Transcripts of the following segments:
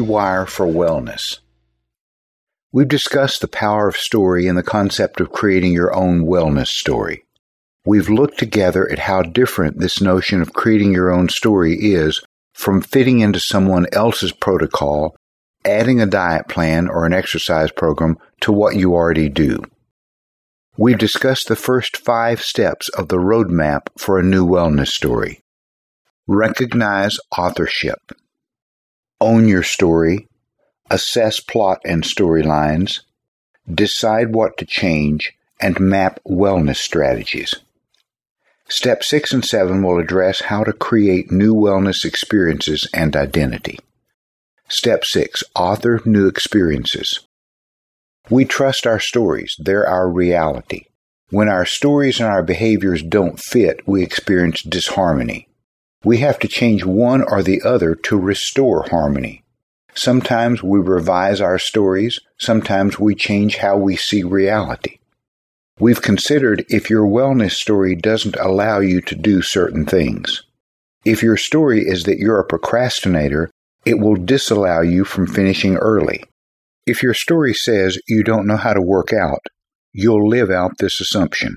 Rewire for Wellness. We've discussed the power of story and the concept of creating your own wellness story. We've looked together at how different this notion of creating your own story is from fitting into someone else's protocol, adding a diet plan or an exercise program to what you already do. We've discussed the first 5 steps of the roadmap for a new wellness story. Recognize authorship. Own your story. Assess plot and storylines. Decide what to change, and map wellness strategies. Step 6 and 7 will address how to create new wellness experiences and identity. Step 6. Author new experiences. We trust our stories. They're our reality. When our stories and our behaviors don't fit, we experience disharmony. We have to change one or the other to restore harmony. Sometimes we revise our stories. Sometimes we change how we see reality. We've considered if your wellness story doesn't allow you to do certain things. If your story is that you're a procrastinator, it will disallow you from finishing early. If your story says you don't know how to work out, you'll live out this assumption.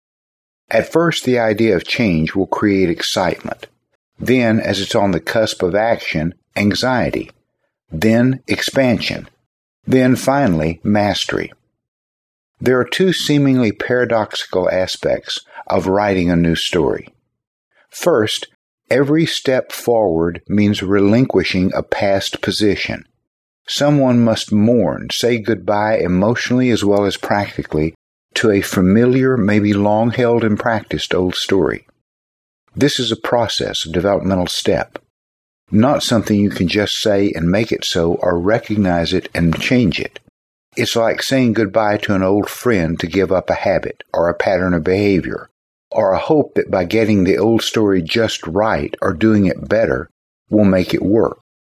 At first, the idea of change will create excitement. Then, as it's on the cusp of action, anxiety. Then, expansion. Then, finally, mastery. There are 2 seemingly paradoxical aspects of writing a new story. First, every step forward means relinquishing a past position. Someone must mourn, say goodbye emotionally as well as practically, to a familiar, maybe long held and practiced old story. This is a process, a developmental step. Not something you can just say and make it so or recognize it and change it. It's like saying goodbye to an old friend to give up a habit or a pattern of behavior, or a hope that by getting the old story just right or doing it better will make it work.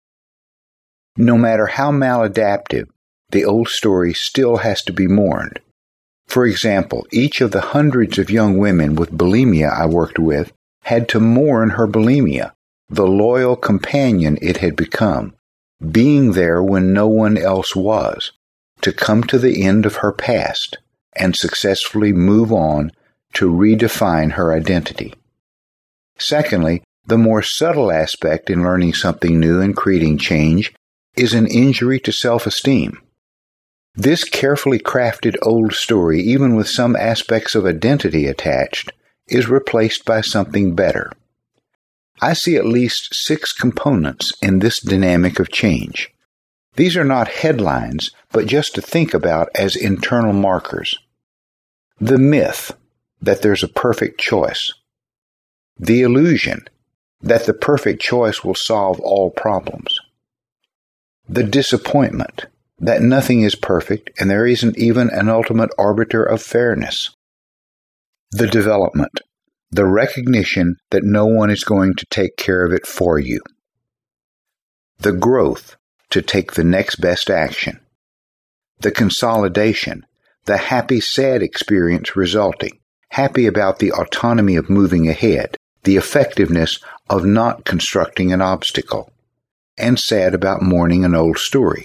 No matter how maladaptive, the old story still has to be mourned. For example, each of the hundreds of young women with bulimia I worked with had to mourn her bulimia, the loyal companion it had become, being there when no one else was, to come to the end of her past and successfully move on to redefine her identity. Secondly, the more subtle aspect in learning something new and creating change is an injury to self-esteem. This carefully crafted old story, even with some aspects of identity attached, is replaced by something better. I see at least 6 components in this dynamic of change. These are not headlines, but just to think about as internal markers. The myth that there's a perfect choice. The illusion that the perfect choice will solve all problems. The disappointment that nothing is perfect and there isn't even an ultimate arbiter of fairness. The development, the recognition that no one is going to take care of it for you. The growth, to take the next best action. The consolidation, the happy-sad experience resulting, happy about the autonomy of moving ahead, the effectiveness of not constructing an obstacle, and sad about mourning an old story.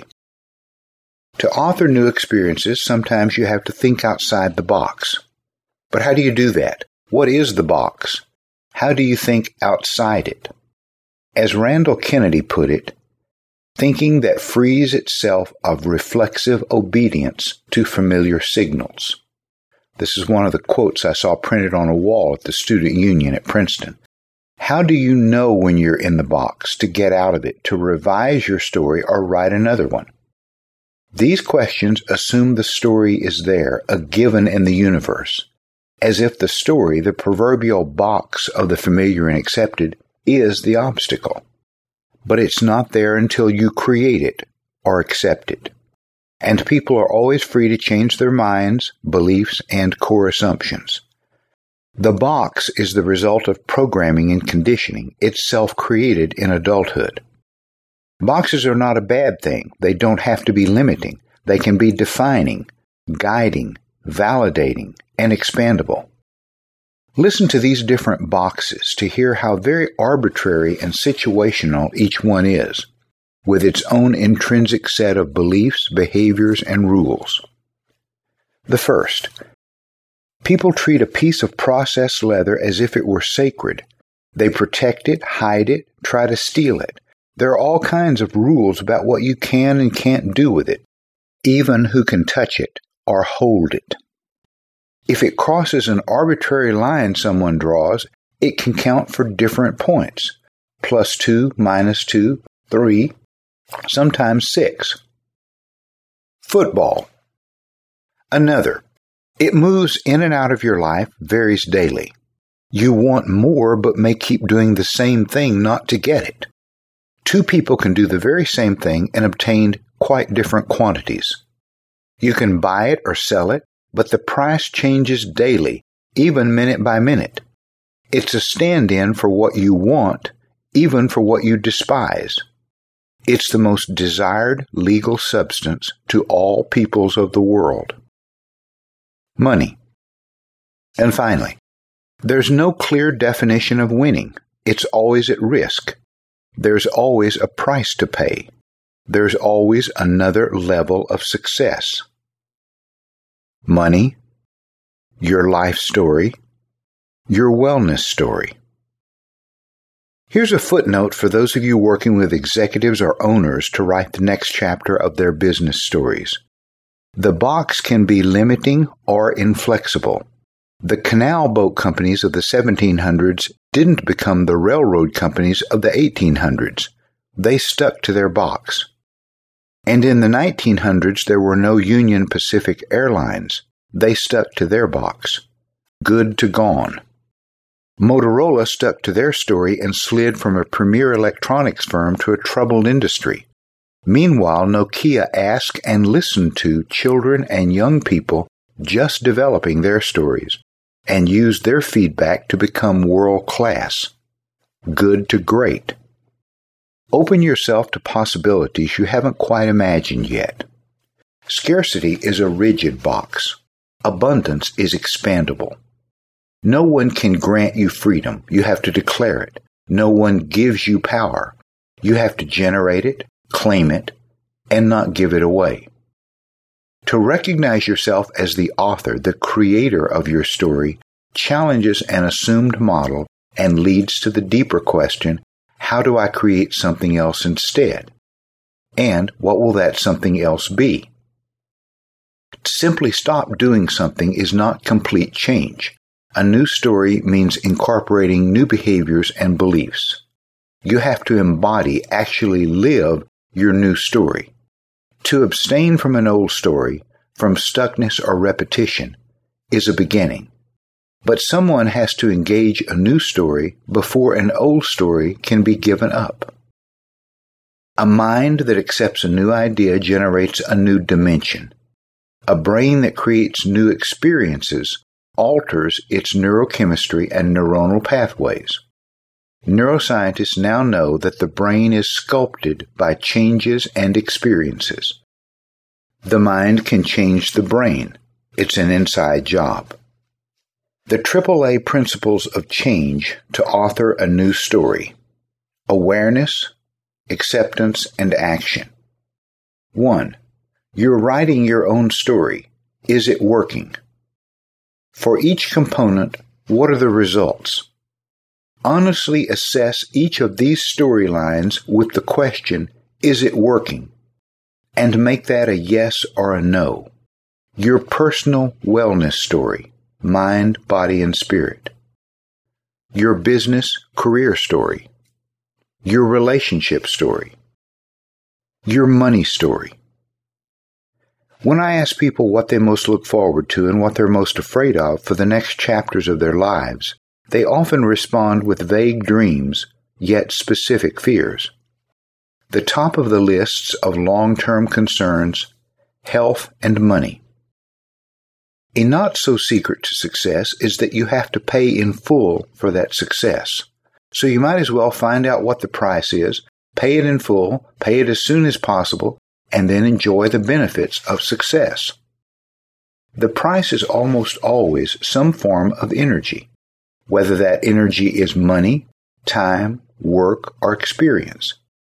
To author new experiences, sometimes you have to think outside the box. But how do you do that? What is the box? How do you think outside it? As Randall Kennedy put it, thinking that frees itself of reflexive obedience to familiar signals. This is one of the quotes I saw printed on a wall at the Student Union at Princeton. How do you know when you're in the box, to get out of it, to revise your story or write another one? These questions assume the story is there, a given in the universe, as if the story, the proverbial box of the familiar and accepted, is the obstacle. But it's not there until you create it or accept it. And people are always free to change their minds, beliefs, and core assumptions. The box is the result of programming and conditioning. It's self-created in adulthood. Boxes are not a bad thing. They don't have to be limiting. They can be defining, guiding, validating, and expandable. Listen to these different boxes to hear how very arbitrary and situational each one is. with its own intrinsic set of beliefs, behaviors, and rules. The first, people treat a piece of processed leather as if it were sacred. They protect it, hide it, try to steal it. There are all kinds of rules about what you can and can't do with it, even who can touch it or hold it. If it crosses an arbitrary line someone draws, it can count for different points, +2, -2, 3, sometimes 6. Football. Another. It moves in and out of your life, varies daily. You want more but may keep doing the same thing not to get it. Two people can do the very same thing and obtain quite different quantities. You can buy it or sell it, but the price changes daily, even minute by minute. It's a stand-in for what you want, even for what you despise. It's the most desired legal substance to all peoples of the world. Money. And finally, there's no clear definition of winning. It's always at risk. There's always a price to pay. There's always another level of success. Money, your life story, your wellness story. Here's a footnote for those of you working with executives or owners to write the next chapter of their business stories. The box can be limiting or inflexible. The canal boat companies of the 1700s didn't become the railroad companies of the 1800s. They stuck to their box. And in the 1900s, there were no Union Pacific Airlines. They stuck to their box. Good to gone. Motorola stuck to their story and slid from a premier electronics firm to a troubled industry. Meanwhile, Nokia asked and listened to children and young people just developing their stories and used their feedback to become world-class. Good to great. Open yourself to possibilities you haven't quite imagined yet. Scarcity is a rigid box. Abundance is expandable. No one can grant you freedom. You have to declare it. No one gives you power. You have to generate it, claim it, and not give it away. To recognize yourself as the author, the creator of your story, challenges an assumed model and leads to the deeper question, how do I create something else instead? And what will that something else be? To simply stop doing something is not complete change. A new story means incorporating new behaviors and beliefs. You have to embody, actually live your new story. To abstain from an old story, from stuckness or repetition, is a beginning. But someone has to engage a new story before an old story can be given up. A mind that accepts a new idea generates a new dimension. A brain that creates new experiences alters its neurochemistry and neuronal pathways. Neuroscientists now know that the brain is sculpted by changes and experiences. The mind can change the brain. It's an inside job. The AAA principles of change to author a new story. Awareness, acceptance, and action. 1. You're writing your own story. Is it working? For each component, what are the results? Honestly assess each of these storylines with the question, is it working? And make that a yes or a no. Your personal wellness story, mind, body, and spirit. Your business, career story. Your relationship story. Your money story. When I ask people what they most look forward to and what they're most afraid of for the next chapters of their lives, they often respond with vague dreams, yet specific fears. The top of the lists of long-term concerns, health and money. A not-so-secret to success is that you have to pay in full for that success. So you might as well find out what the price is, pay it in full, pay it as soon as possible, and then enjoy the benefits of success. The price is almost always some form of energy, whether that energy is money, time, work, or experience.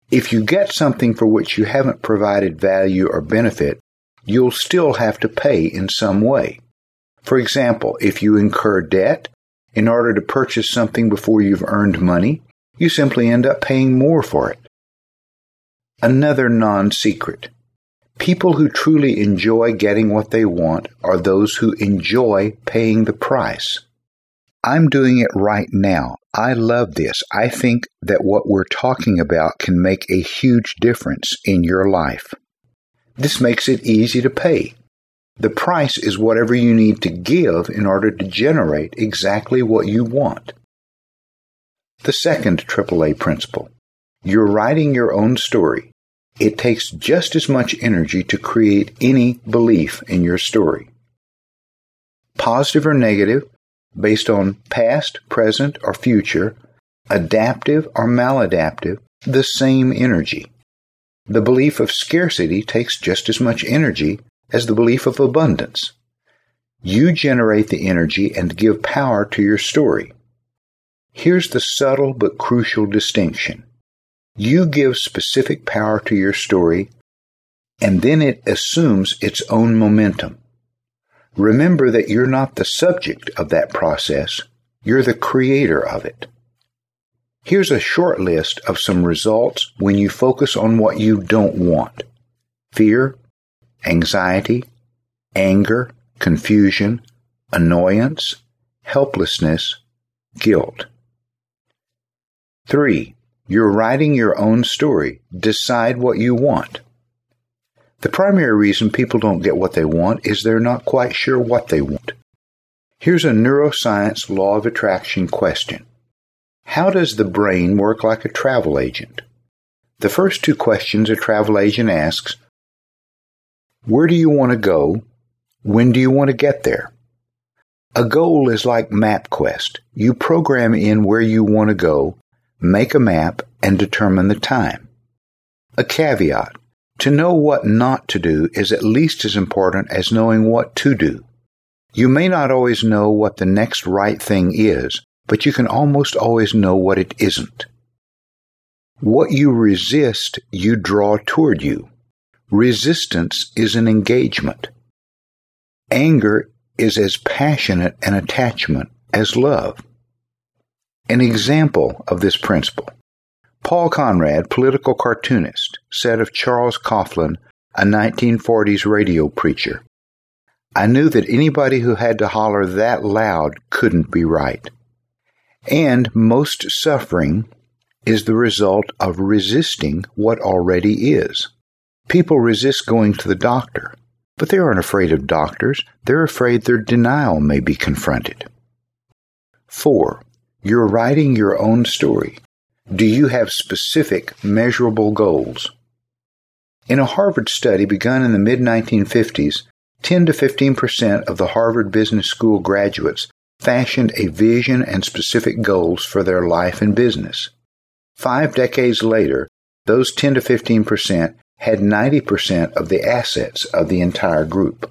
If you get something for which you haven't provided value or benefit, you'll still have to pay in some way. For example, if you incur debt in order to purchase something before you've earned money, you simply end up paying more for it. Another non-secret. People who truly enjoy getting what they want are those who enjoy paying the price. I'm doing it right now. I love this. I think that what we're talking about can make a huge difference in your life. This makes it easy to pay. The price is whatever you need to give in order to generate exactly what you want. The second AAA principle. You're writing your own story. It takes just as much energy to create any belief in your story. Positive or negative, based on past, present, or future, adaptive or maladaptive, the same energy. The belief of scarcity takes just as much energy as the belief of abundance. You generate the energy and give power to your story. Here's the subtle but crucial distinction. You give specific power to your story, and then it assumes its own momentum. Remember that you're not the subject of that process, you're the creator of it. Here's a short list of some results when you focus on what you don't want. Fear, anxiety, anger, confusion, annoyance, helplessness, guilt. 3. You're writing your own story. Decide what you want. The primary reason people don't get what they want is they're not quite sure what they want. Here's a neuroscience law of attraction question. How does the brain work like a travel agent? The first two questions a travel agent asks: where do you want to go? When do you want to get there? A goal is like MapQuest. You program in where you want to go, make a map, and determine the time. A caveat. To know what not to do is at least as important as knowing what to do. You may not always know what the next right thing is, but you can almost always know what it isn't. What you resist, you draw toward you. Resistance is an engagement. Anger is as passionate an attachment as love. An example of this principle. Paul Conrad, political cartoonist, said of Charles Coughlin, a 1940s radio preacher, "I knew that anybody who had to holler that loud couldn't be right." And most suffering is the result of resisting what already is. People resist going to the doctor, but they aren't afraid of doctors. They're afraid their denial may be confronted. 4. You're writing your own story. Do you have specific, measurable goals? In a Harvard study begun in the mid-1950s, 10 to 15% of the Harvard Business School graduates fashioned a vision and specific goals for their life and business. 5 decades later, those 10 to 15% had 90% of the assets of the entire group.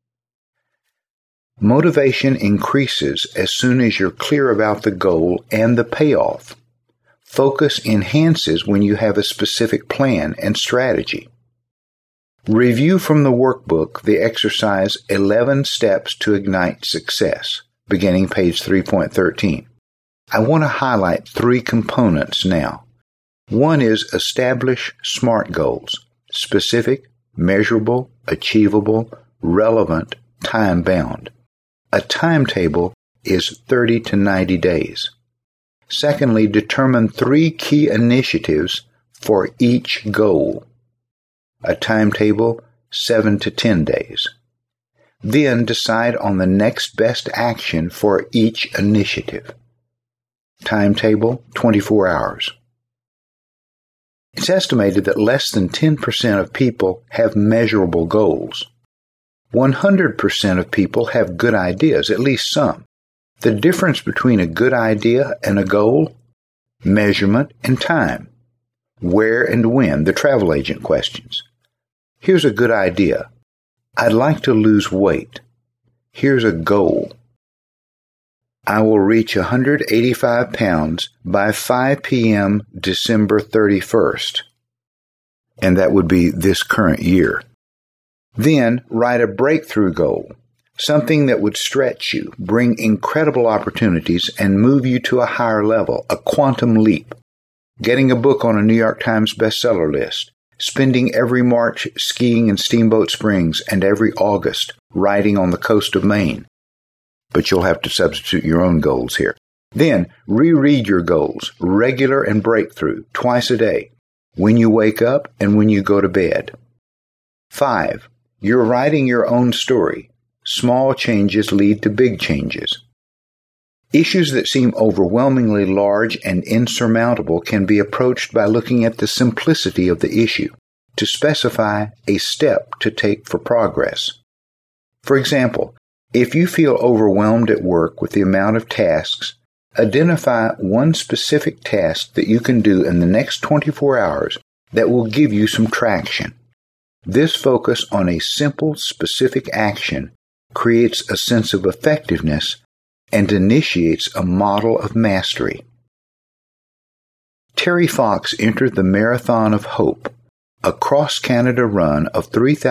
Motivation increases as soon as you're clear about the goal and the payoff. Focus enhances when you have a specific plan and strategy. Review from the workbook the exercise 11 Steps to Ignite Success, beginning page 3.13. I want to highlight 3 components now. One is establish SMART goals: specific, measurable, achievable, relevant, time-bound. A timetable is 30 to 90 days. Secondly, determine 3 key initiatives for each goal. A timetable, 7 to 10 days. Then decide on the next best action for each initiative. Timetable, 24 hours. It's estimated that less than 10% of people have measurable goals. 100% of people have good ideas, at least some. The difference between a good idea and a goal? Measurement and time. Where and when, the travel agent questions. Here's a good idea. I'd like to lose weight. Here's a goal. I will reach 185 pounds by 5 p.m. December 31st. and that would be this current year. Then write a breakthrough goal, something that would stretch you, bring incredible opportunities, and move you to a higher level, a quantum leap. Getting a book on a New York Times bestseller list, spending every March skiing in Steamboat Springs and every August riding on the coast of Maine. But you'll have to substitute your own goals here. Then reread your goals, regular and breakthrough, twice a day, when you wake up and when you go to bed. 5. You're writing your own story. Small changes lead to big changes. Issues that seem overwhelmingly large and insurmountable can be approached by looking at the simplicity of the issue to specify a step to take for progress. For example, if you feel overwhelmed at work with the amount of tasks, identify one specific task that you can do in the next 24 hours that will give you some traction. This focus on a simple, specific action creates a sense of effectiveness and initiates a model of mastery. Terry Fox entered the Marathon of Hope, a cross-Canada run of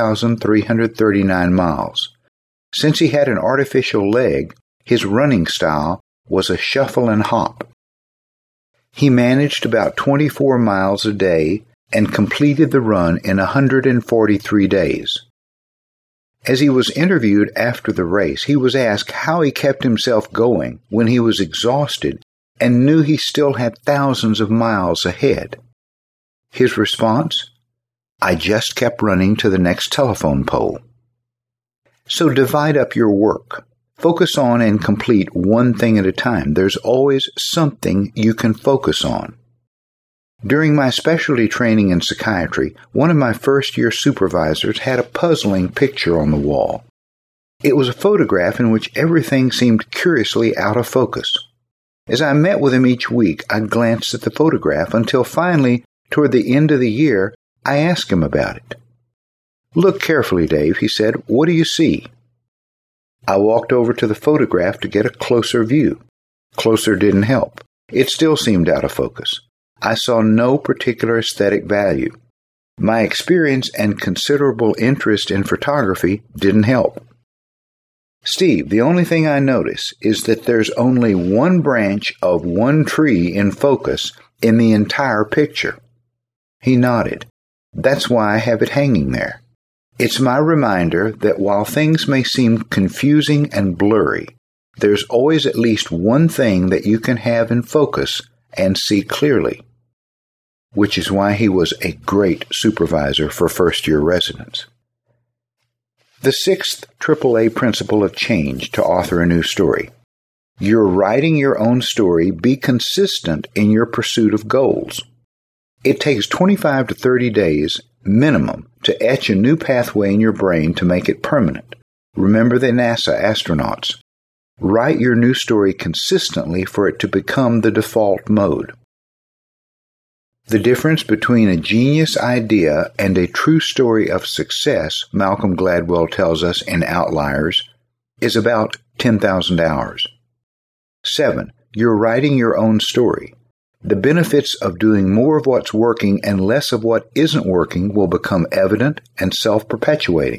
3,339 miles. Since he had an artificial leg, his running style was a shuffle and hop. He managed about 24 miles a day and completed the run in 143 days. As he was interviewed after the race, he was asked how he kept himself going when he was exhausted and knew he still had thousands of miles ahead. His response? I just kept running to the next telephone pole. So divide up your work. Focus on and complete one thing at a time. There's always something you can focus on. During my specialty training in psychiatry, one of my first-year supervisors had a puzzling picture on the wall. It was a photograph in which everything seemed curiously out of focus. As I met with him each week, I glanced at the photograph until finally, toward the end of the year, I asked him about it. Look carefully, Dave, he said. What do you see? I walked over to the photograph to get a closer view. Closer didn't help. It still seemed out of focus. I saw no particular aesthetic value. My experience and considerable interest in photography didn't help. Steve, the only thing I notice is that there's only one branch of one tree in focus in the entire picture. He nodded. That's why I have it hanging there. It's my reminder that while things may seem confusing and blurry, there's always at least one thing that you can have in focus and see clearly, which is why he was a great supervisor for first-year residents. The 6th AAA principle of change to author a new story. You're writing your own story. Be consistent in your pursuit of goals. It takes 25 to 30 days minimum to etch a new pathway in your brain to make it permanent. Remember the NASA astronauts. Write your new story consistently for it to become the default mode. The difference between a genius idea and a true story of success, Malcolm Gladwell tells us in Outliers, is about 10,000 hours. 7. You're writing your own story. The benefits of doing more of what's working and less of what isn't working will become evident and self-perpetuating.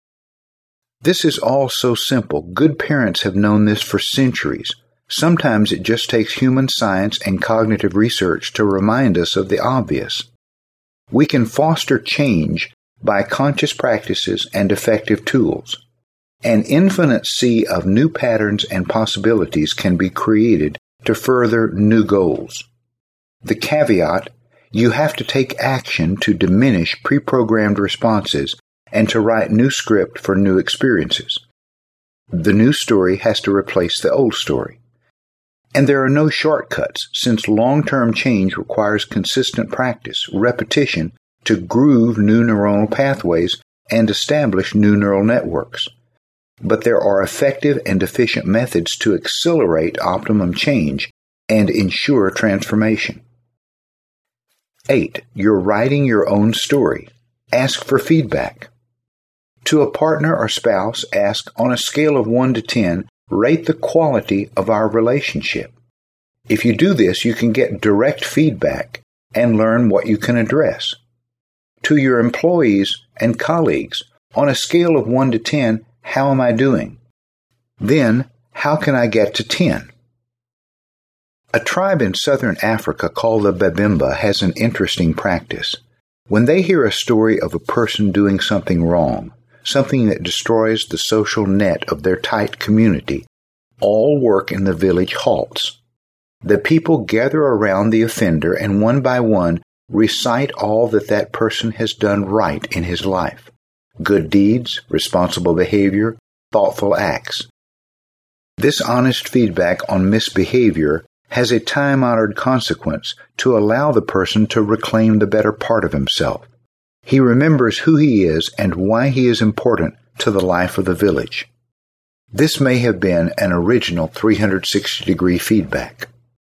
This is all so simple. Good parents have known this for centuries. Sometimes it just takes human science and cognitive research to remind us of the obvious. We can foster change by conscious practices and effective tools. An infinite sea of new patterns and possibilities can be created to further new goals. The caveat, you have to take action to diminish pre-programmed responses and to write new script for new experiences. The new story has to replace the old story. And there are no shortcuts, since long-term change requires consistent practice, repetition, to groove new neuronal pathways and establish new neural networks. But there are effective and efficient methods to accelerate optimum change and ensure transformation. 8. You're writing your own story. Ask for feedback. To a partner or spouse, ask, on a scale of 1 to 10, rate the quality of our relationship. If you do this, you can get direct feedback and learn what you can address. to your employees and colleagues. On a scale of 1 to 10, how am I doing? Then, how can I get to 10? A tribe in southern Africa called the Babemba has an interesting practice. When they hear a story of a person doing something wrong, something that destroys the social net of their tight community, all work in the village halts. The people gather around the offender and one by one recite all that person has done right in his life. Good deeds, responsible behavior, thoughtful acts. This honest feedback on misbehavior has a time-honored consequence to allow the person to reclaim the better part of himself. He remembers who he is and why he is important to the life of the village. This may have been an original 360-degree feedback.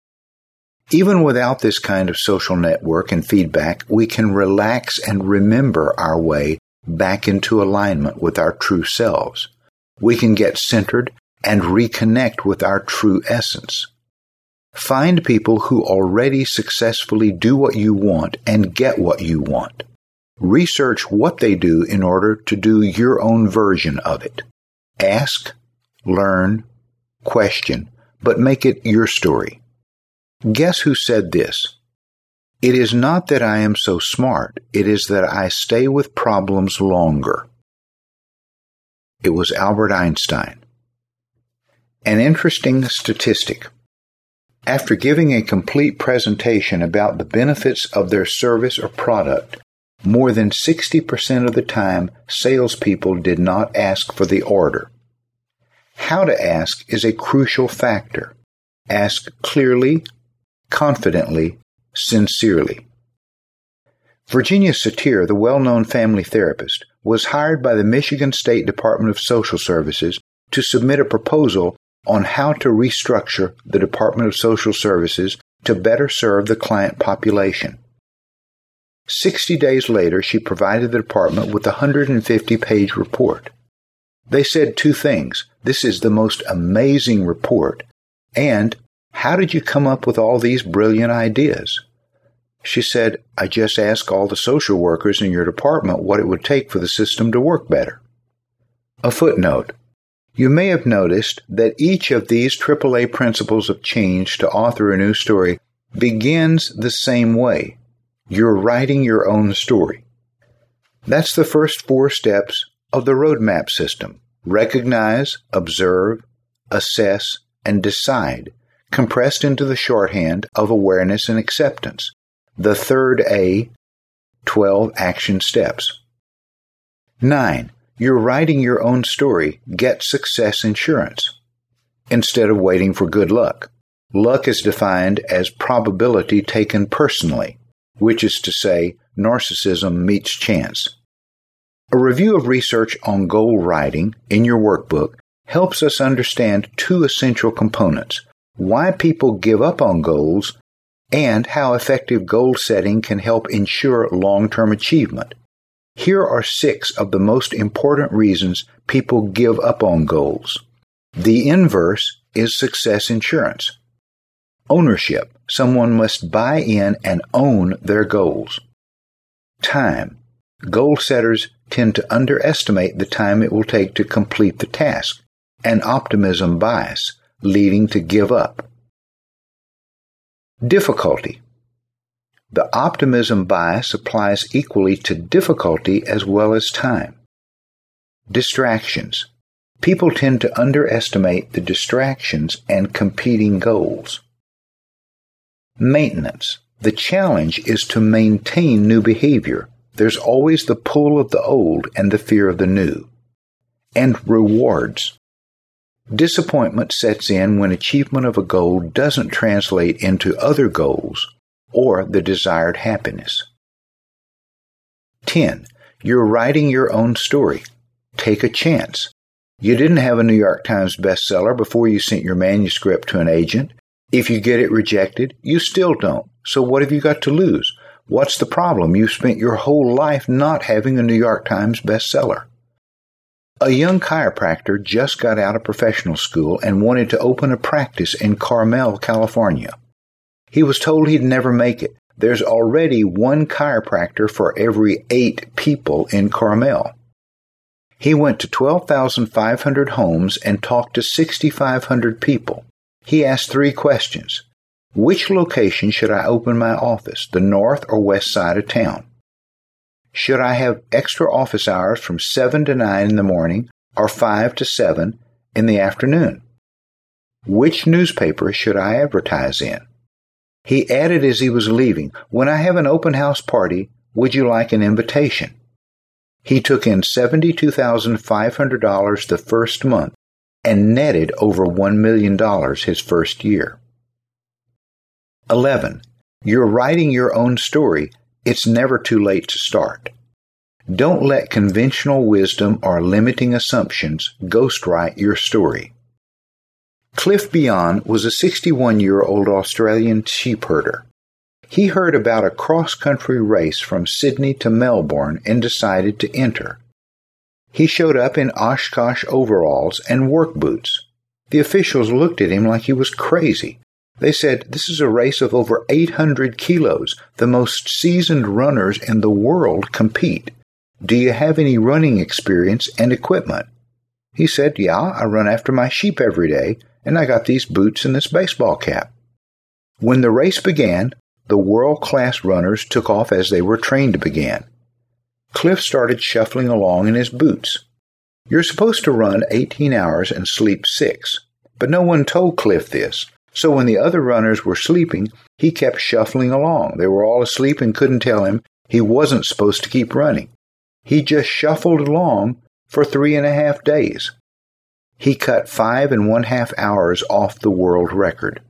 Even without this kind of social network and feedback, we can relax and remember our way back into alignment with our true selves. We can get centered and reconnect with our true essence. Find people who already successfully do what you want and get what you want. Research what they do in order to do your own version of it. Ask, learn, question, but make it your story. Guess who said this? It is not that I am so smart, it is that I stay with problems longer. It was Albert Einstein. An interesting statistic. After giving a complete presentation about the benefits of their service or product, more than 60% of the time, salespeople did not ask for the order. How to ask is a crucial factor. Ask clearly, confidently, sincerely. Virginia Satir, the well-known family therapist, was hired by the Michigan State Department of Social Services to submit a proposal on how to restructure the Department of Social Services to better serve the client population. 60 days later, she provided the department with a 150-page report. They said two things. This is the most amazing report, and how did you come up with all these brilliant ideas? She said, I just asked all the social workers in your department what it would take for the system to work better. A footnote. You may have noticed that each of these AAA principles of change to author a new story begins the same way. You're writing your own story. That's the first 4 steps of the roadmap system. Recognize, observe, assess, and decide, compressed into the shorthand of awareness and acceptance. The third A, 12 action steps. 9. You're writing your own story. Get success insurance. Instead of waiting for good luck. Luck is defined as probability taken personally, which is to say, narcissism meets chance. A review of research on goal writing in your workbook helps us understand 2 essential components: why people give up on goals and how effective goal setting can help ensure long-term achievement. Here are 6 of the most important reasons people give up on goals. The inverse is success insurance. Ownership. Someone must buy in and own their goals. Time. Goal setters tend to underestimate the time it will take to complete the task. An optimism bias, leading to give up. Difficulty. The optimism bias applies equally to difficulty as well as time. Distractions. People tend to underestimate the distractions and competing goals. Maintenance. The challenge is to maintain new behavior. There's always the pull of the old and the fear of the new. And rewards. Disappointment sets in when achievement of a goal doesn't translate into other goals or the desired happiness. 10. You're writing your own story. Take a chance. You didn't have a New York Times bestseller before you sent your manuscript to an agent. If you get it rejected, you still don't. So what have you got to lose? What's the problem? You've spent your whole life not having a New York Times bestseller. A young chiropractor just got out of professional school and wanted to open a practice in Carmel, California. He was told he'd never make it, there's already one chiropractor for every 8 people in Carmel. He went to 12,500 homes and talked to 6,500 people. He asked 3 questions. Which location should I open my office, the north or west side of town? Should I have extra office hours from 7 to 9 in the morning or 5 to 7 in the afternoon? Which newspaper should I advertise in? He added as he was leaving, when I have an open house party, would you like an invitation? He took in $72,500 the first month and netted over $1 million his first year. 11. You're writing your own story. It's never too late to start. Don't let conventional wisdom or limiting assumptions ghostwrite your story. Cliff Beyond was a 61-year-old Australian sheep herder. He heard about a cross-country race from Sydney to Melbourne and decided to enter. He showed up in Oshkosh overalls and work boots. The officials looked at him like he was crazy. They said, "This is a race of over 800 kilos. The most seasoned runners in the world compete. Do you have any running experience and equipment?" He said, "Yeah, I run after my sheep every day, and I got these boots and this baseball cap." When the race began, the world-class runners took off as they were trained to begin. Cliff started shuffling along in his boots. You're supposed to run 18 hours and sleep 6, but no one told Cliff this. So when the other runners were sleeping, he kept shuffling along. They were all asleep and couldn't tell him he wasn't supposed to keep running. He just shuffled along for 3.5 days. He cut 5.5 hours off the world record.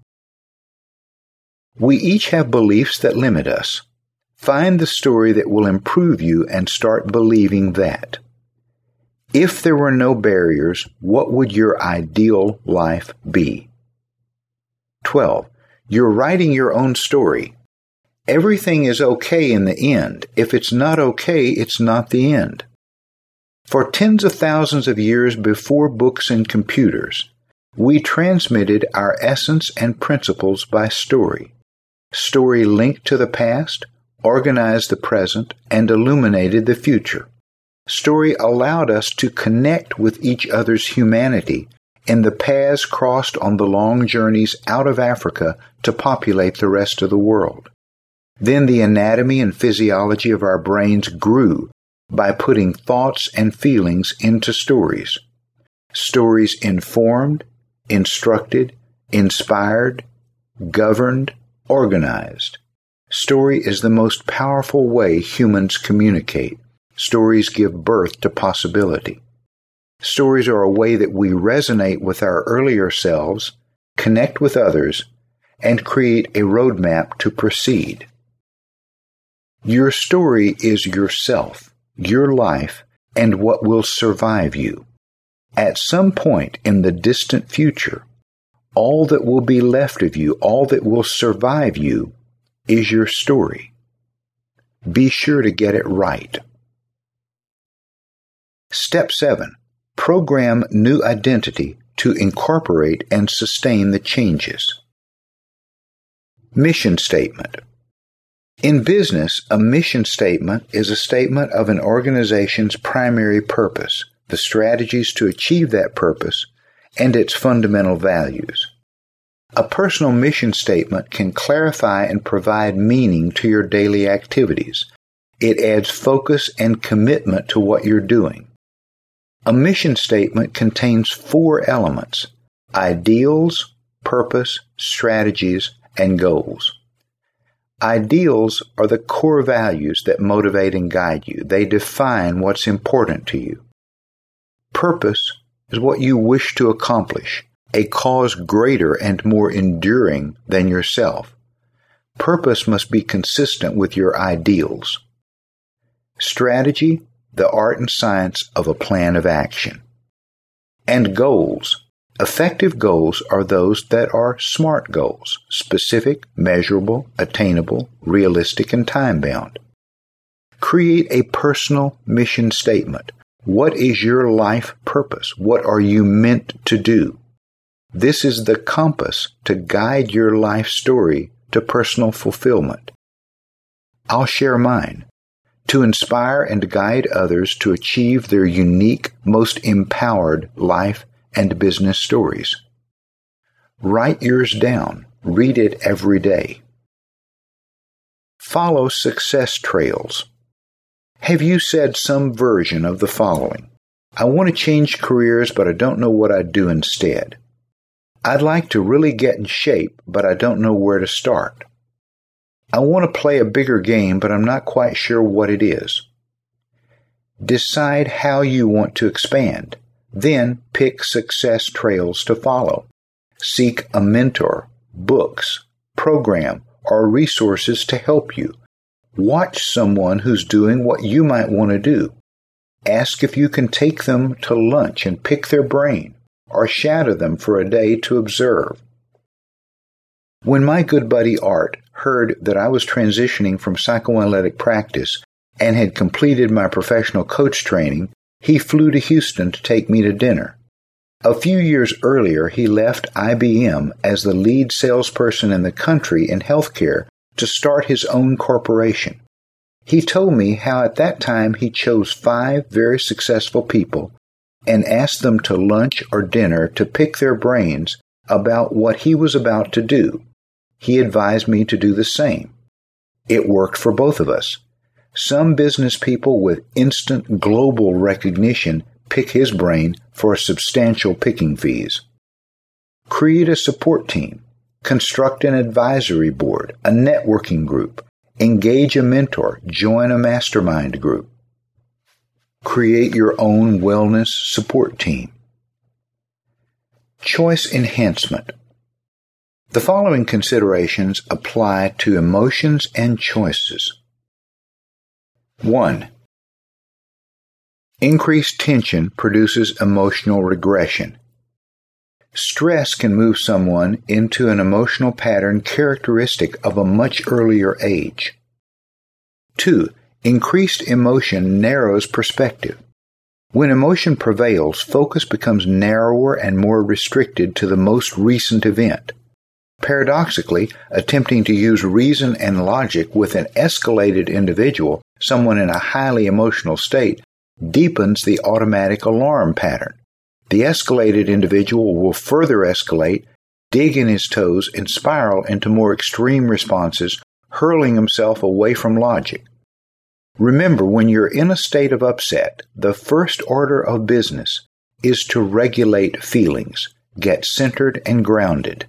We each have beliefs that limit us. Find the story that will improve you and start believing that. If there were no barriers, what would your ideal life be? 12. You're writing your own story. Everything is okay in the end. If it's not okay, it's not the end. For tens of thousands of years before books and computers, we transmitted our essence and principles by story. Story linked to the past, organized the present, and illuminated the future. Story allowed us to connect with each other's humanity in the paths crossed on the long journeys out of Africa to populate the rest of the world. Then the anatomy and physiology of our brains grew by putting thoughts and feelings into stories. Stories informed, instructed, inspired, governed, organized. Story is the most powerful way humans communicate. Stories give birth to possibility. Stories are a way that we resonate with our earlier selves, connect with others, and create a roadmap to proceed. Your story is yourself, your life, and what will survive you. At some point in the distant future, all that will be left of you, all that will survive you, is your story. Be sure to get it right. Step 7. Program new identity to incorporate and sustain the changes. Mission statement. In business, a mission statement is a statement of an organization's primary purpose, the strategies to achieve that purpose, and its fundamental values. A personal mission statement can clarify and provide meaning to your daily activities. It adds focus and commitment to what you're doing. A mission statement contains 4 elements: ideals, purpose, strategies, and goals. Ideals are the core values that motivate and guide you. They define what's important to you. Purpose is what you wish to accomplish, a cause greater and more enduring than yourself. Purpose must be consistent with your ideals. Strategy, the art and science of a plan of action. And goals. Effective goals are those that are SMART goals: specific, measurable, attainable, realistic, and time-bound. Create a personal mission statement. What is your life purpose? What are you meant to do? This is the compass to guide your life story to personal fulfillment. I'll share mine, to inspire and to guide others to achieve their unique, most empowered life and business stories. Write yours down. Read it every day. Follow success trails. Have you said some version of the following? I want to change careers, but I don't know what I'd do instead. I'd like to really get in shape, but I don't know where to start. I want to play a bigger game, but I'm not quite sure what it is. Decide how you want to expand. Then pick success trails to follow. Seek a mentor, books, program, or resources to help you. Watch someone who's doing what you might want to do. Ask if you can take them to lunch and pick their brain, or shadow them for a day to observe. When my good buddy Art heard that I was transitioning from psychoanalytic practice and had completed my professional coach training, he flew to Houston to take me to dinner. A few years earlier, he left IBM as the lead salesperson in the country in healthcare to start his own corporation. He told me how at that time he chose 5 very successful people and asked them to lunch or dinner to pick their brains about what he was about to do. He advised me to do the same. It worked for both of us. Some business people with instant global recognition pick his brain for substantial picking fees. Create a support team. Construct an advisory board, a networking group. Engage a mentor. Join a mastermind group. Create your own wellness support team. Choice enhancement. The following considerations apply to emotions and choices. 1. Increased tension produces emotional regression. Stress can move someone into an emotional pattern characteristic of a much earlier age. 2. Increased emotion narrows perspective. When emotion prevails, focus becomes narrower and more restricted to the most recent event. Paradoxically, attempting to use reason and logic with an escalated individual, someone in a highly emotional state, deepens the automatic alarm pattern. The escalated individual will further escalate, dig in his toes, and spiral into more extreme responses, hurling himself away from logic. Remember, when you're in a state of upset, the first order of business is to regulate feelings, get centered and grounded.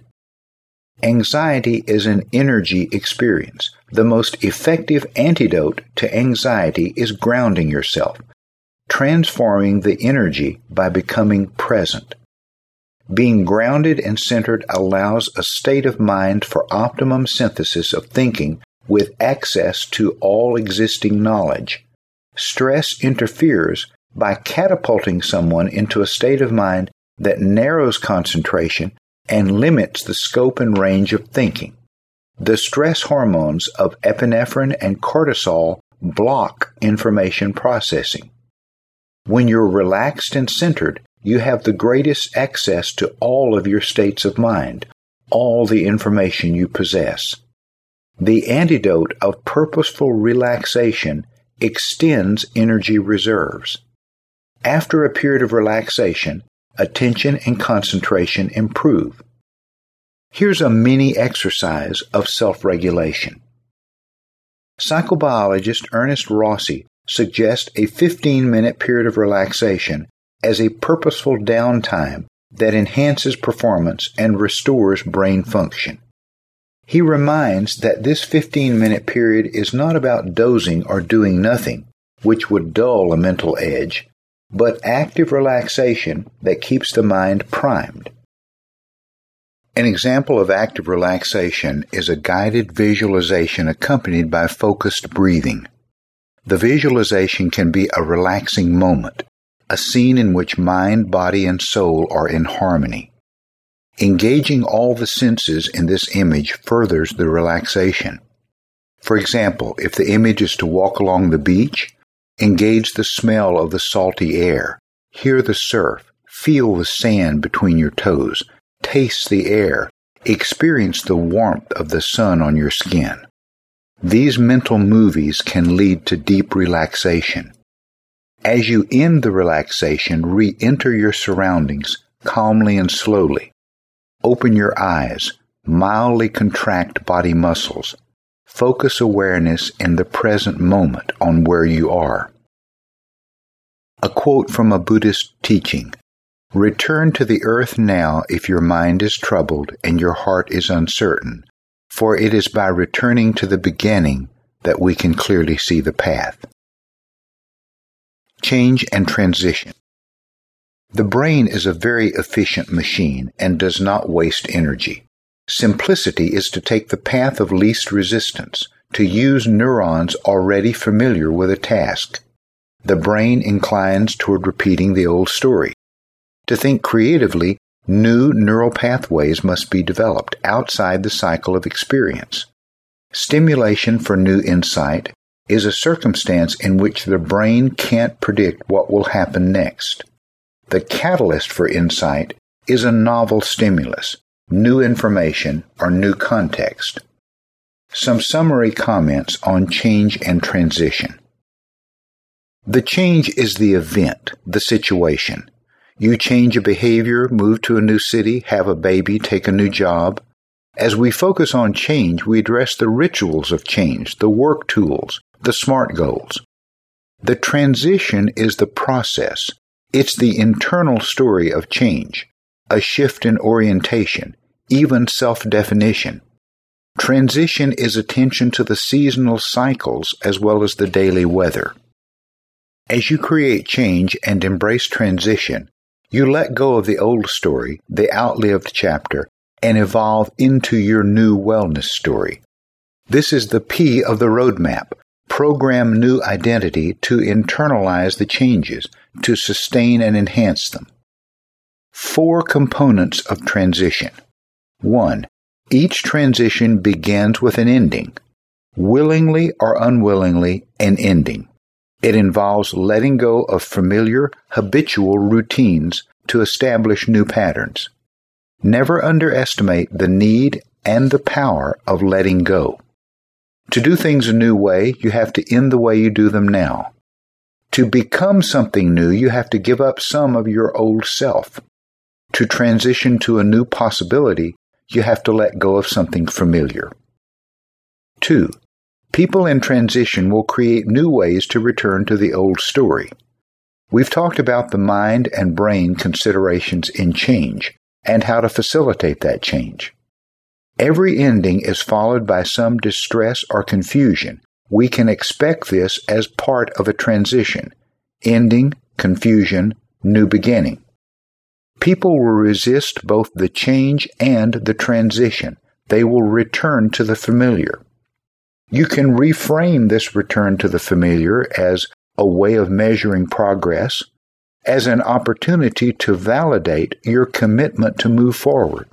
Anxiety is an energy experience. The most effective antidote to anxiety is grounding yourself, transforming the energy by becoming present. Being grounded and centered allows a state of mind for optimum synthesis of thinking with access to all existing knowledge. Stress interferes by catapulting someone into a state of mind that narrows concentration and limits the scope and range of thinking. The stress hormones of epinephrine and cortisol block information processing. When you're relaxed and centered, you have the greatest access to all of your states of mind, all the information you possess. The antidote of purposeful relaxation extends energy reserves. After a period of relaxation, attention and concentration improve. Here's a mini exercise of self-regulation. Psychobiologist Ernest Rossi suggests a 15-minute period of relaxation as a purposeful downtime that enhances performance and restores brain function. He reminds that this 15-minute period is not about dozing or doing nothing, which would dull a mental edge, but active relaxation that keeps the mind primed. An example of active relaxation is a guided visualization accompanied by focused breathing. The visualization can be a relaxing moment, a scene in which mind, body, and soul are in harmony. Engaging all the senses in this image furthers the relaxation. For example, if the image is to walk along the beach, engage the smell of the salty air, hear the surf, feel the sand between your toes, taste the air, experience the warmth of the sun on your skin. These mental movies can lead to deep relaxation. As you end the relaxation, re-enter your surroundings calmly and slowly. Open your eyes, mildly contract body muscles. Focus awareness in the present moment on where you are. A quote from a Buddhist teaching: "Return to the earth now if your mind is troubled and your heart is uncertain, for it is by returning to the beginning that we can clearly see the path." Change and transition. The brain is a very efficient machine and does not waste energy. Simplicity is to take the path of least resistance, to use neurons already familiar with a task. The brain inclines toward repeating the old story. To think creatively, new neural pathways must be developed outside the cycle of experience. Stimulation for new insight is a circumstance in which the brain can't predict what will happen next. The catalyst for insight is a novel stimulus, new information, or new context. Some summary comments on change and transition. The change is the event, the situation. You change a behavior, move to a new city, have a baby, take a new job. As we focus on change, we address the rituals of change, the work tools, the SMART goals. The transition is the process. It's the internal story of change, a shift in orientation, even self-definition. Transition is attention to the seasonal cycles as well as the daily weather. As you create change and embrace transition, you let go of the old story, the outlived chapter, and evolve into your new wellness story. This is the P of the roadmap. Program new identity to internalize the changes, to sustain and enhance them. 4 components of transition. 1. Each transition begins with an ending. Willingly or unwillingly, an ending. It involves letting go of familiar, habitual routines to establish new patterns. Never underestimate the need and the power of letting go. To do things a new way, you have to end the way you do them now. To become something new, you have to give up some of your old self. To transition to a new possibility, you have to let go of something familiar. 2. People in transition will create new ways to return to the old story. We've talked about the mind and brain considerations in change and how to facilitate that change. Every ending is followed by some distress or confusion. We can expect this as part of a transition. Ending, confusion, new beginning. People will resist both the change and the transition. They will return to the familiar. You can reframe this return to the familiar as a way of measuring progress, as an opportunity to validate your commitment to move forward.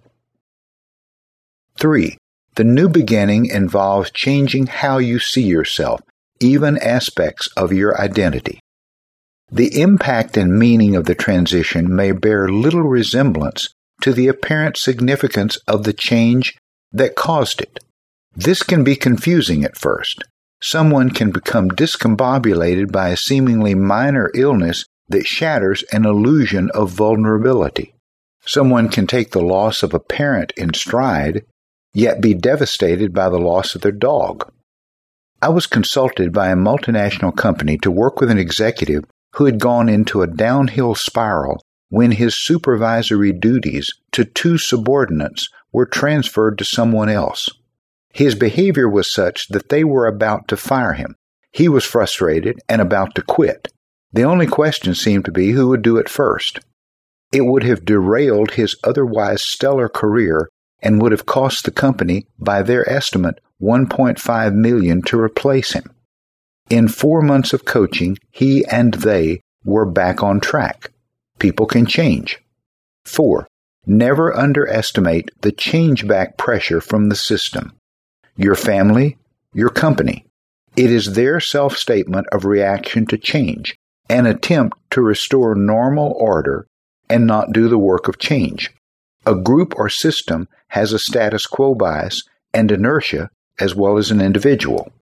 3. The new beginning involves changing how you see yourself, even aspects of your identity. The impact and meaning of the transition may bear little resemblance to the apparent significance of the change that caused it. This can be confusing at first. Someone can become discombobulated by a seemingly minor illness that shatters an illusion of vulnerability. Someone can take the loss of a parent in stride, yet be devastated by the loss of their dog. I was consulted by a multinational company to work with an executive who had gone into a downhill spiral when his supervisory duties to 2 subordinates were transferred to someone else. His behavior was such that they were about to fire him. He was frustrated and about to quit. The only question seemed to be who would do it first. It would have derailed his otherwise stellar career and would have cost the company, by their estimate, $1.5 million to replace him. In 4 months of coaching, he and they were back on track. People can change. 4. Never underestimate the change-back pressure from the system. Your family, your company. It is their self-statement of reaction to change, an attempt to restore normal order and not do the work of change. A group or system has a status quo bias and inertia as well as an individual.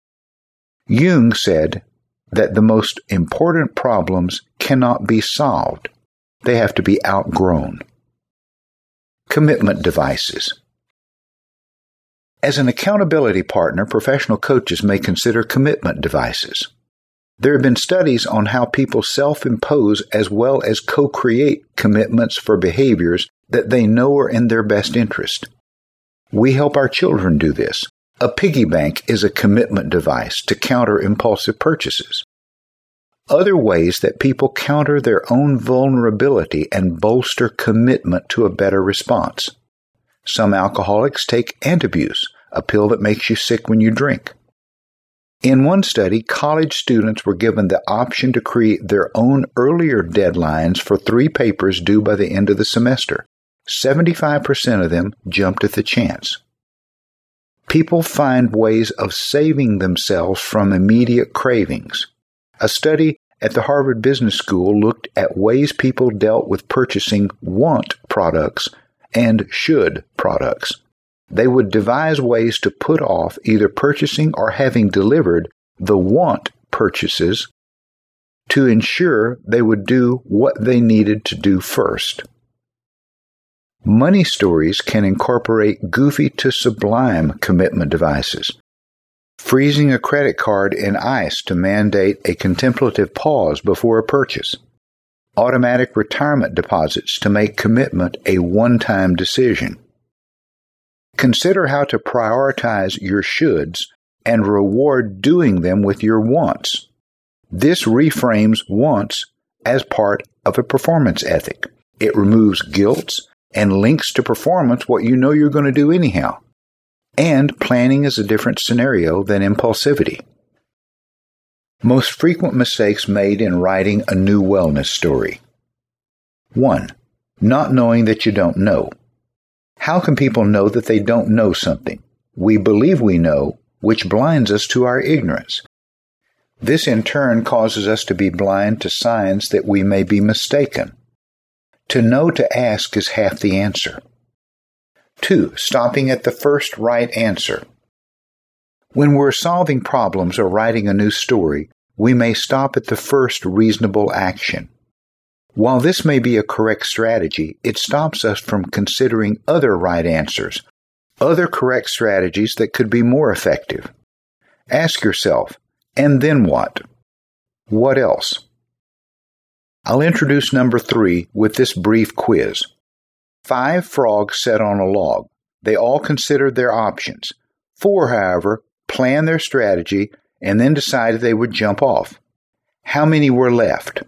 Jung said that the most important problems cannot be solved. They have to be outgrown. Commitment devices. As an accountability partner, professional coaches may consider commitment devices. There have been studies on how people self-impose as well as co-create commitments for behaviors that they know are in their best interest. We help our children do this. A piggy bank is a commitment device to counter impulsive purchases. Other ways that people counter their own vulnerability and bolster commitment to a better response. Some alcoholics take Antabuse, a pill that makes you sick when you drink. In one study, college students were given the option to create their own earlier deadlines for 3 papers due by the end of the semester. 75% of them jumped at the chance. People find ways of saving themselves from immediate cravings. A study at the Harvard Business School looked at ways people dealt with purchasing want products and should products. They would devise ways to put off either purchasing or having delivered the want purchases to ensure they would do what they needed to do first. Money stories can incorporate goofy to sublime commitment devices. Freezing a credit card in ice to mandate a contemplative pause before a purchase. Automatic retirement deposits to make commitment a one-time decision. Consider how to prioritize your shoulds and reward doing them with your wants. This reframes wants as part of a performance ethic. It removes guilt and links to performance what you know you're going to do anyhow. And planning is a different scenario than impulsivity. Most frequent mistakes made in writing a new wellness story. 1. Not knowing that you don't know. How can people know that they don't know something? We believe we know, which blinds us to our ignorance. This in turn causes us to be blind to signs that we may be mistaken. To know to ask is half the answer. 2. Stopping at the first right answer. When we're solving problems or writing a new story, we may stop at the first reasonable action. While this may be a correct strategy, it stops us from considering other right answers, other correct strategies that could be more effective. Ask yourself, and then what? What else? I'll introduce number 3 with this brief quiz. 5 frogs sat on a log. They all considered their options. 4, however, planned their strategy and then decided they would jump off. How many were left?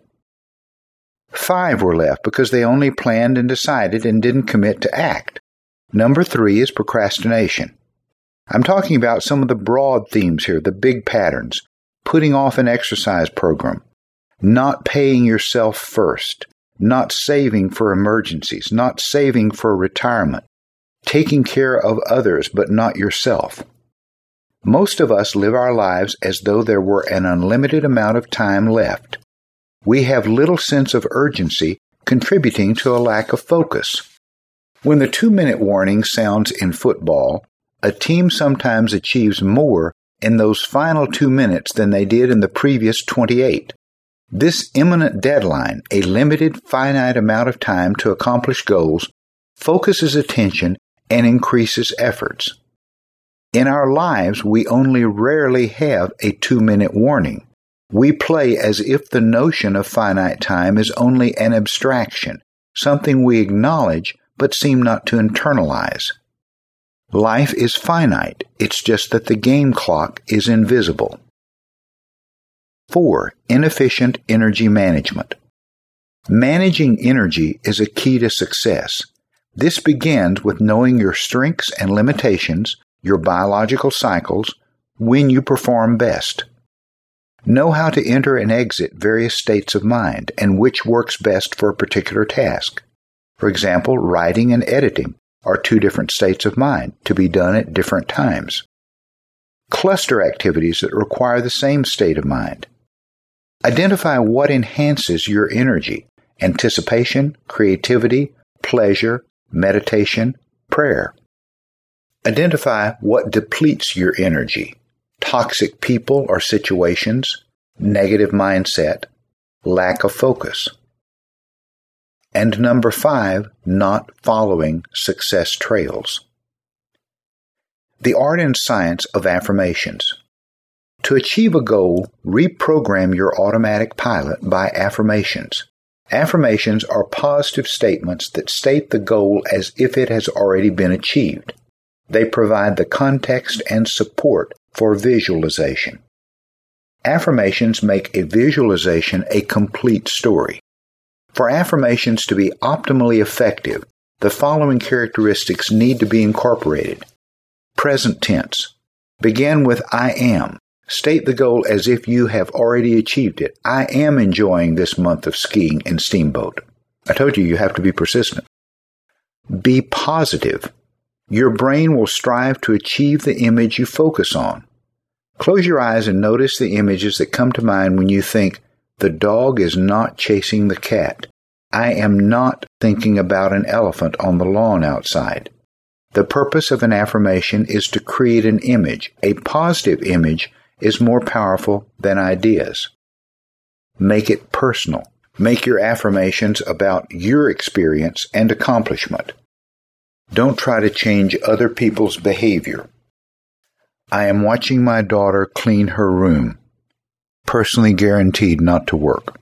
5 were left because they only planned and decided and didn't commit to act. Number 3 is procrastination. I'm talking about some of the broad themes here, the big patterns. Putting off an exercise program. Not paying yourself first. Not saving for emergencies. Not saving for retirement. Taking care of others but not yourself. Most of us live our lives as though there were an unlimited amount of time left. We have little sense of urgency, contributing to a lack of focus. When the 2-minute warning sounds in football, a team sometimes achieves more in those final 2 minutes than they did in the previous 28. This imminent deadline, a limited, finite amount of time to accomplish goals, focuses attention and increases efforts. In our lives, we only rarely have a 2-minute warning. We play as if the notion of finite time is only an abstraction, something we acknowledge but seem not to internalize. Life is finite, it's just that the game clock is invisible. 4. Inefficient energy management. Managing energy is a key to success. This begins with knowing your strengths and limitations, your biological cycles, when you perform best. Know how to enter and exit various states of mind and which works best for a particular task. For example, writing and editing are 2 different states of mind to be done at different times. Cluster activities that require the same state of mind. Identify what enhances your energy: anticipation, creativity, pleasure, meditation, prayer. Identify what depletes your energy: toxic people or situations, negative mindset, lack of focus. And number 5, not following success trails. The art and science of affirmations. To achieve a goal, reprogram your automatic pilot by affirmations. Affirmations are positive statements that state the goal as if it has already been achieved. They provide the context and support for visualization. Affirmations make a visualization a complete story. For affirmations to be optimally effective, the following characteristics need to be incorporated. Present tense. Begin with I am. State the goal as if you have already achieved it. I am enjoying this month of skiing in Steamboat. I told you have to be persistent. Be positive. Your brain will strive to achieve the image you focus on. Close your eyes and notice the images that come to mind when you think, the dog is not chasing the cat. I am not thinking about an elephant on the lawn outside. The purpose of an affirmation is to create an image. A positive image is more powerful than ideas. Make it personal. Make your affirmations about your experience and accomplishment. Don't try to change other people's behavior. I am watching my daughter clean her room. Personally guaranteed not to work.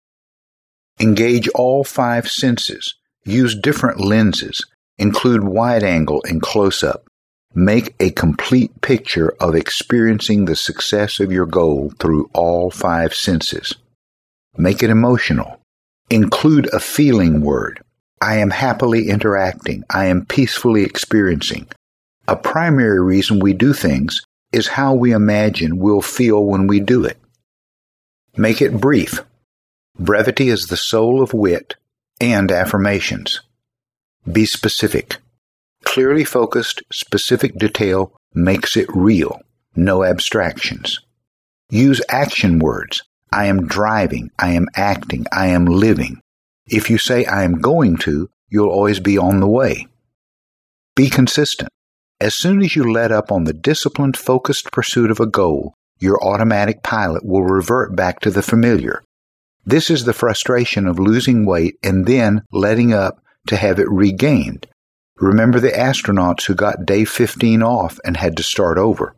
Engage all 5 senses. Use different lenses. Include wide angle and close-up. Make a complete picture of experiencing the success of your goal through all 5 senses. Make it emotional. Include a feeling word. I am happily interacting. I am peacefully experiencing. A primary reason we do things is how we imagine we'll feel when we do it. Make it brief. Brevity is the soul of wit and affirmations. Be specific. Clearly focused, specific detail makes it real. No abstractions. Use action words. I am driving. I am acting. I am living. If you say I am going to, you'll always be on the way. Be consistent. As soon as you let up on the disciplined, focused pursuit of a goal, your automatic pilot will revert back to the familiar. This is the frustration of losing weight and then letting up to have it regained. Remember the astronauts who got day 15 off and had to start over.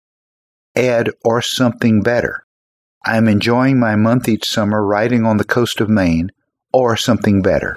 Add or something better. I am enjoying my month each summer riding on the coast of Maine, or something better.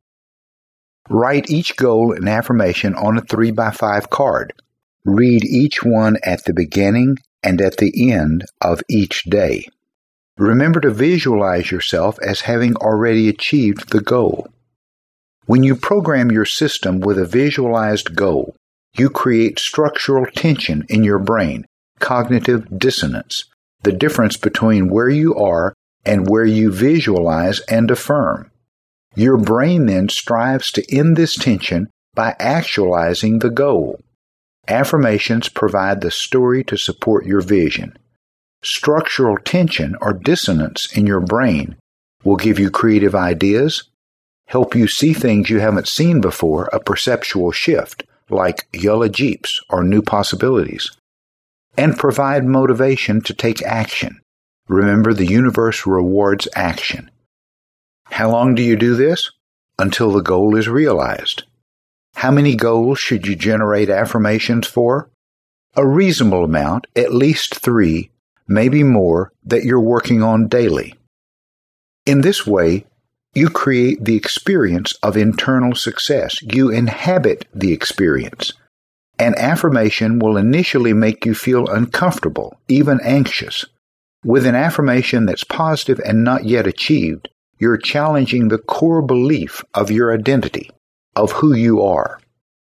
Write each goal and affirmation on a 3x5 card. Read each one at the beginning and at the end of each day. Remember to visualize yourself as having already achieved the goal. When you program your system with a visualized goal, you create structural tension in your brain, cognitive dissonance, the difference between where you are and where you visualize and affirm. Your brain then strives to end this tension by actualizing the goal. Affirmations provide the story to support your vision. Structural tension or dissonance in your brain will give you creative ideas, help you see things you haven't seen before, a perceptual shift, like yellow Jeeps or new possibilities, and provide motivation to take action. Remember, the universe rewards action. How long do you do this? Until the goal is realized. How many goals should you generate affirmations for? A reasonable amount, at least 3, maybe more, that you're working on daily. In this way, you create the experience of internal success. You inhabit the experience. An affirmation will initially make you feel uncomfortable, even anxious. With an affirmation that's positive and not yet achieved, you're challenging the core belief of your identity, of who you are.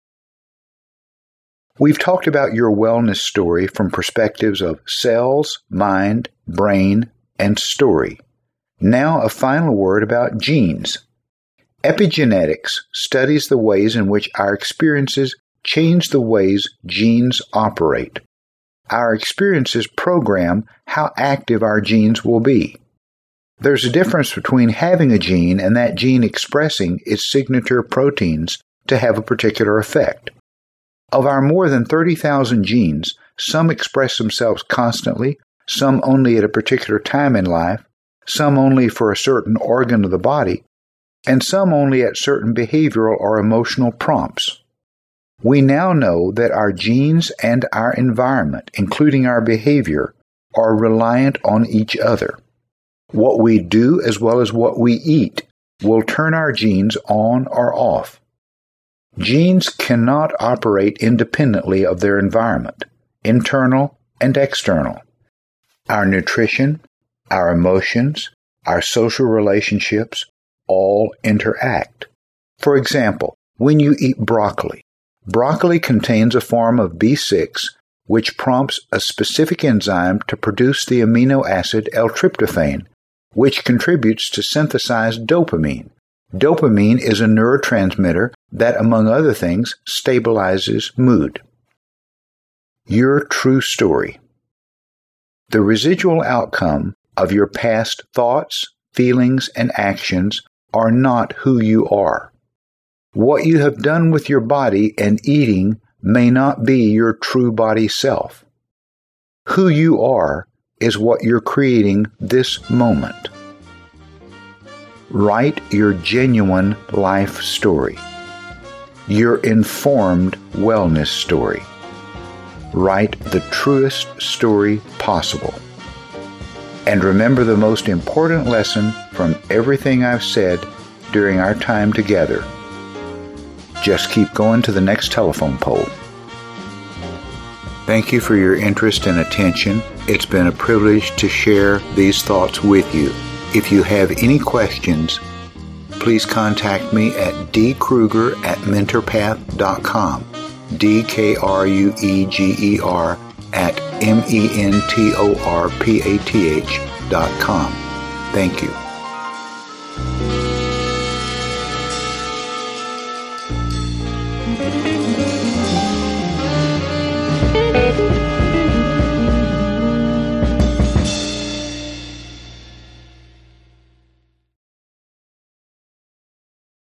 We've talked about your wellness story from perspectives of cells, mind, brain, and story. Now a final word about genes. Epigenetics studies the ways in which our experiences change the ways genes operate. Our experiences program how active our genes will be. There's a difference between having a gene and that gene expressing its signature proteins to have a particular effect. Of our more than 30,000 genes, Some express themselves constantly, some only at a particular time in life, some only for a certain organ of the body, and some only at certain behavioral or emotional prompts. We now know that our genes and our environment, including our behavior, are reliant on each other. What we do as well as what we eat will turn our genes on or off. Genes cannot operate independently of their environment, internal and external. Our nutrition, our emotions, our social relationships all interact. For example, when you eat broccoli contains a form of B6 which prompts a specific enzyme to produce the amino acid L-tryptophan, which contributes to synthesize dopamine. Dopamine is a neurotransmitter that, among other things, stabilizes mood. Your true story. The residual outcome of your past thoughts, feelings, and actions are not who you are. What you have done with your body and eating may not be your true body self. Who you are is what you're creating this moment. Write your genuine life story. Your informed wellness story. Write the truest story possible. And remember the most important lesson from everything I've said during our time together. Just keep going to the next telephone pole. Thank you for your interest and attention. It's been a privilege to share these thoughts with you. If you have any questions, please contact me at dkrueger@mentorpath.com. DKRUEGER@mentorpath.com. Thank you.